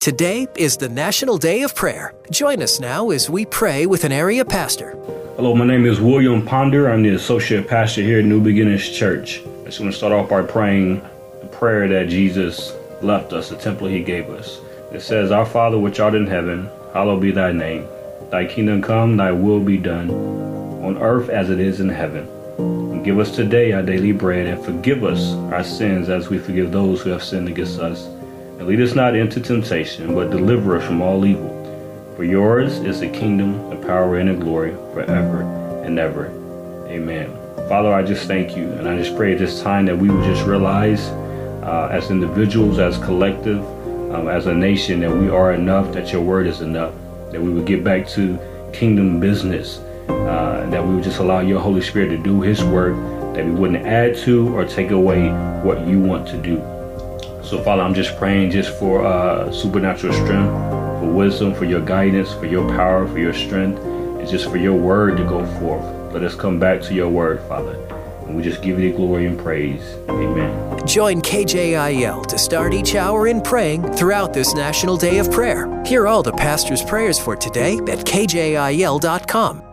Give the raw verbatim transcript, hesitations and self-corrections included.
Today is the National Day of Prayer. Join us now as we pray with an area pastor. Hello, my name is William Ponder. I'm the associate pastor here at New Beginnings Church. I just want to start off by praying the prayer that Jesus left us, the template he gave us. It says, Our Father which art in heaven, hallowed be thy name. Thy kingdom come, thy will be done, on earth as it is in heaven. And give us today our daily bread, and forgive us our sins as we forgive those who have sinned against us. And lead us not into temptation, but deliver us from all evil. For yours is the kingdom, the power, and the glory forever and ever. Amen. Father, I just thank you, and I just pray at this time that we would just realize uh, as individuals, as collective, um, as a nation, that we are enough, that your word is enough, that we would get back to kingdom business, uh, that we would just allow your Holy Spirit to do his work, that we wouldn't add to or take away what you want to do. So, Father, I'm just praying just for uh, supernatural strength, for wisdom, for your guidance, for your power, for your strength, and just for your word to go forth. Let us come back to your word, Father, and we just give you the glory and praise. Amen. Join K J I L to start each hour in praying throughout this National Day of Prayer. Hear all the pastor's prayers for today at K J I L dot com.